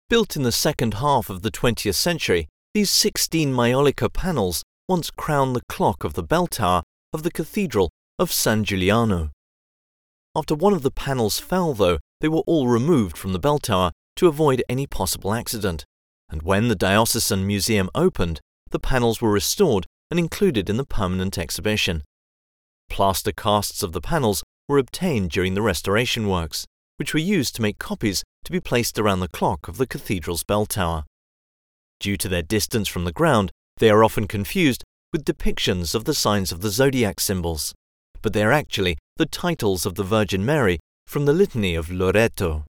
Built in the second half of the 20th century, these 16 maiolica panels once crowned the clock of the bell tower of the Cathedral of San Giuliano. After one of the panels fell, though, they were all removed from the bell tower to avoid any possible accident, and when the Diocesan Museum opened, the panels were restored and included in the permanent exhibition. Plaster casts of the panels were obtained during the restoration works, which were used to make copies to be placed around the clock of the cathedral's bell tower. Due to their distance from the ground, they are often confused with depictions of the signs of the zodiac symbols, but they are actually the titles of the Virgin Mary from the Litany of Loreto.